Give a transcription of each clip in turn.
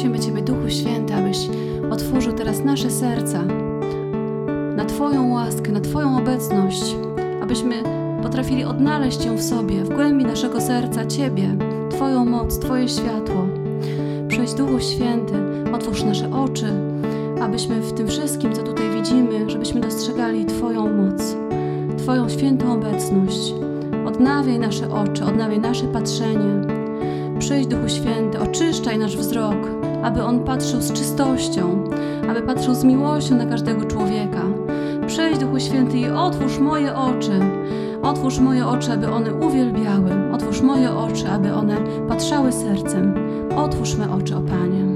prosimy Ciebie, Duchu Święty, abyś otworzył teraz nasze serca na Twoją łaskę, na Twoją obecność, abyśmy potrafili odnaleźć ją w sobie, w głębi naszego serca Ciebie, Twoją moc, Twoje światło. Przyjdź, Duchu Święty, otwórz nasze oczy, abyśmy w tym wszystkim, co tutaj widzimy, żebyśmy dostrzegali Twoją moc, Twoją świętą obecność. Odnawiaj nasze oczy, odnawiaj nasze patrzenie. Przyjdź, Duchu Święty, oczyszczaj nasz wzrok, aby on patrzył z czystością, aby patrzył z miłością na każdego człowieka. Przyjdź, Duchu Święty, i otwórz moje oczy. Otwórz moje oczy, aby one uwielbiały. Otwórz moje oczy, aby one patrzały sercem. Otwórz me oczy, o Panie.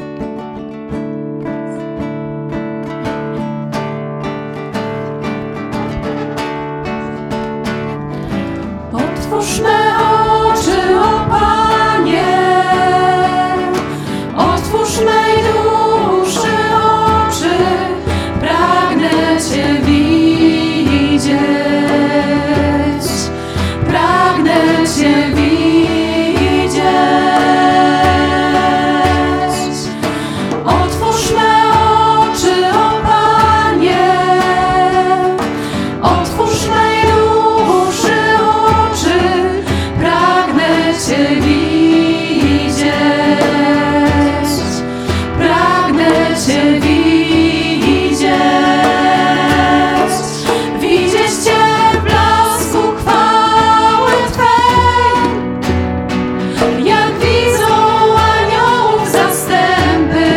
Otwórz me oczy, o Panie, otwórz mej duszy oczy, pragnę Cię widzieć, pragnę Cię widzieć. Otwórz me oczy, o Panie, otwórz mej duszy oczy, pragnę Cię widzieć, pragnę Cię widzieć, widzieć Cię w blasku chwały Twej, jak widzą aniołów zastępy.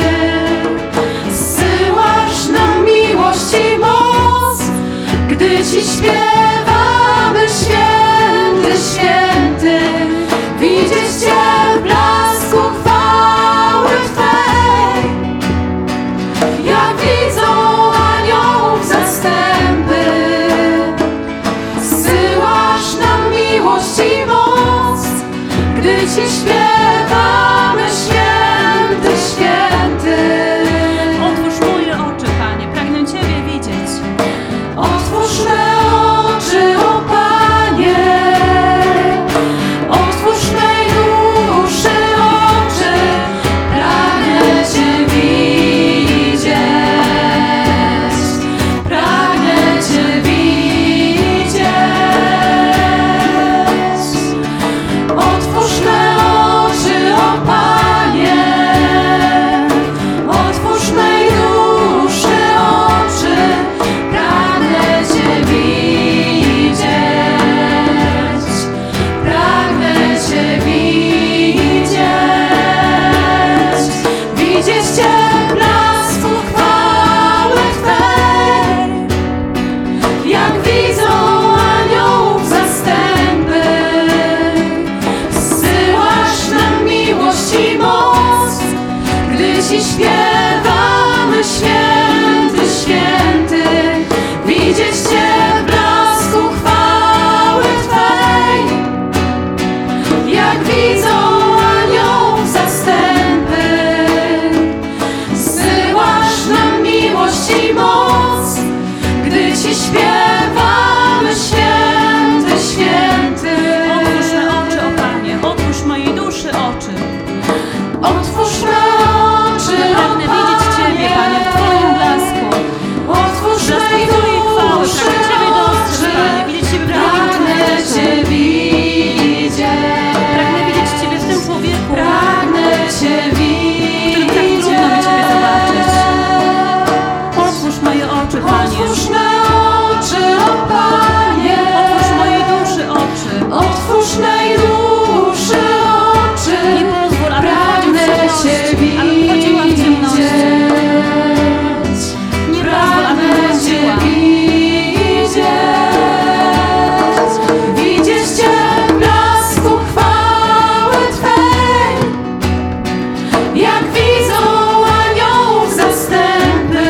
Zsyłasz nam miłość i moc, gdy Ci śpiewamy, święty, święty. Widzieć Cię w blasku chwały Twej, jak widzą aniołów zastępy. Zsyłasz nam miłość i moc, gdy Ci śpiewamy, święty, święty. Otwórz moje oczy, Panie, pragnę Ciebie widzieć. Otwórz me oczy, o Panie, otwórz mej duszy oczy, pragnę Cię widzieć, pragnę Cię widzieć. Otwórz me oczy, o Panie, otwórz mej duszy oczy, pragnę Cię widzieć, pragnę Cię widzieć, widzieć Cię w blasku chwały Twej, jak widzą aniołów zastępy. Zsyłasz nam miłość i moc, gdy Ci śpiewamy, święty, święty. Widzieć Cię w blasku chwały Twej, jak widzą aniołów zastępy. Zsyłasz nam miłość i moc, gdy Ci śpiewamy, święty, święty. Otwórz me oczy, o Panie, otwórz mojej duszy oczy. Otwórz me oczy, o Pragnę widzieć Ciebie, Panie, w Twoim blasku. otwórz Blasku mej Twojej chwały, duszy pragnę Ciebie dostrzec, oczy, Panie, widzieć Ciebie w pragnę prawdziwym Cię człowieku. widzieć, Pragnę widzieć Ciebie w tym człowieku, pragnę Cię którym tak widzieć. trudno mi Ciebie zobaczyć. Otwórz moje oczy, Panie. Otwórz me oczy, o Panie, Otwórz mojej duszy oczy. otwórz mej duszy oczy, Nie pozwól, abym chodził w pragnę Cię ciemności, abym chodziła w ciemności. widzieć, Nie pozwól, abym pragnę Cię błądziła. widzieć, widzieć Cię w blasku chwały Twej, jak widzą aniołów zastępy.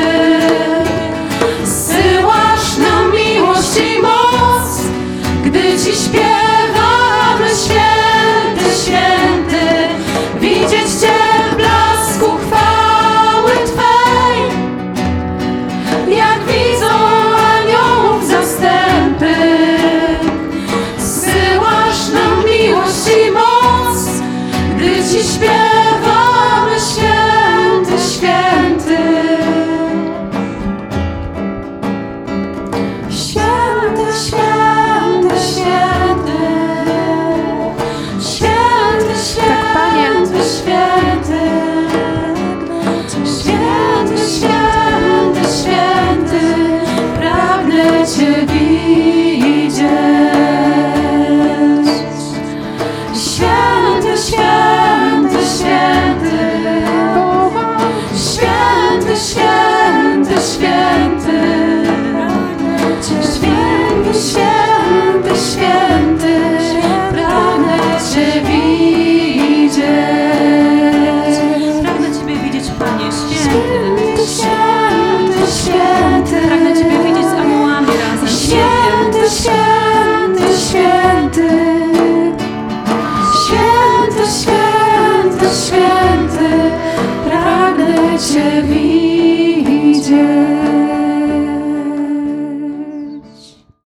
Zsyłasz nam miłość i moc, gdy Ci śpiewamy, święty, święty. Widzieć Cię w blasku chwały Twej, jak widzą aniołów zastępy. Zsyłasz nam miłość i moc, gdy Ci śpiewamy.